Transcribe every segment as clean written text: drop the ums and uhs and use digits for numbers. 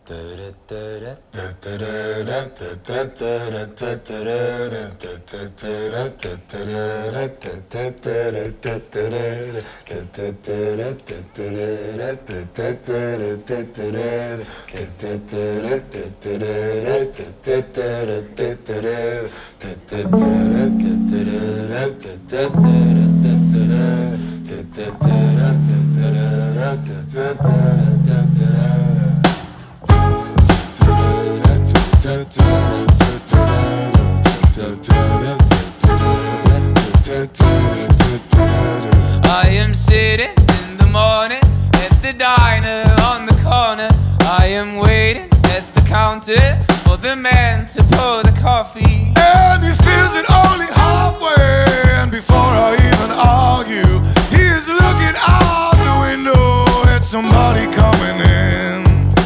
I am sitting in the morning at the diner on the corner. I am waiting at the counter for the man to pour the coffee. And he fills it only halfway, and before I even argue, he is looking out the window at somebody coming in.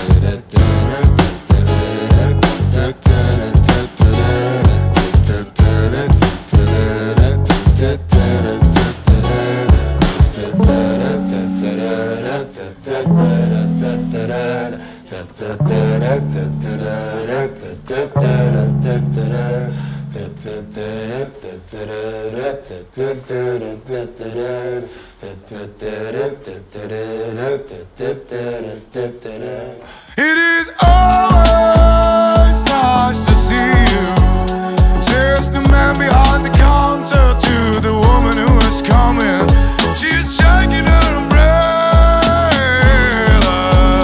It is always nice to see you, says the man behind the counter to the woman who is coming. She's shaking her umbrella,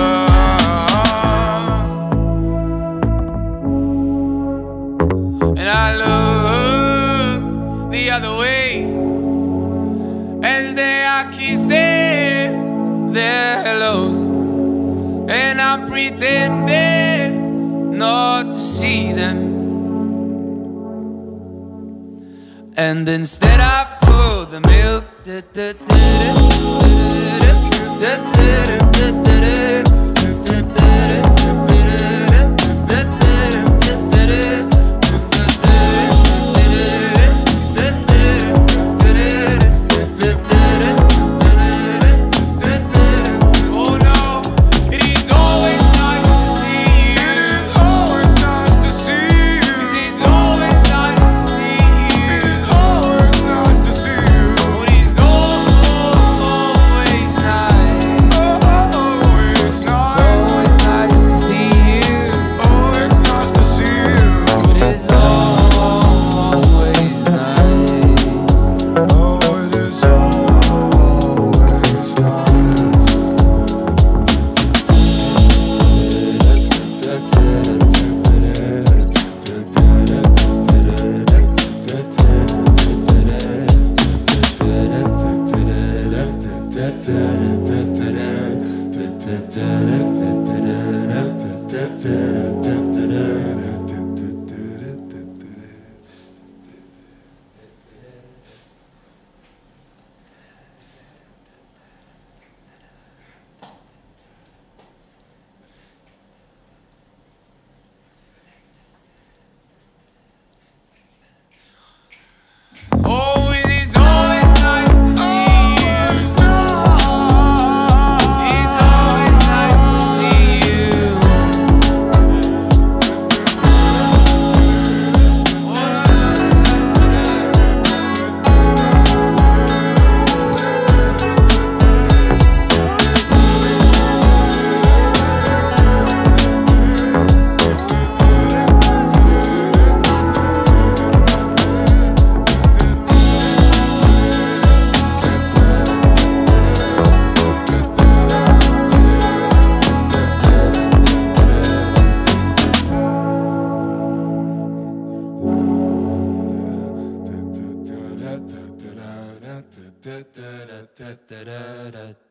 And I look the other way as they are kissing their hellos, and I'm pretending not to see them. And instead I pour the milk. Oh, it is always nice to see you. It's always nice to see you. Da da da da da da.